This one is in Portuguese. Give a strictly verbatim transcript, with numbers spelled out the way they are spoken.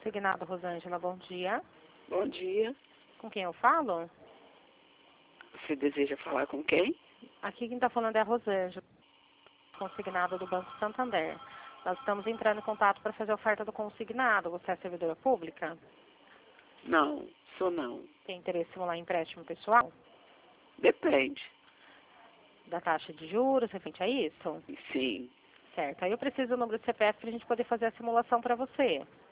Consignado, Rosângela, bom dia. Bom dia. Com quem eu falo? Você deseja falar com quem? Aqui quem está falando é a Rosângela, consignado do Banco Santander. Nós estamos entrando em contato para fazer a oferta do consignado. Você é servidora pública? Não, sou não. Tem interesse em simular empréstimo pessoal? Depende. Da taxa de juros, referente a isso? Sim. Certo. Aí eu preciso do número do C P F para a gente poder fazer a simulação para você.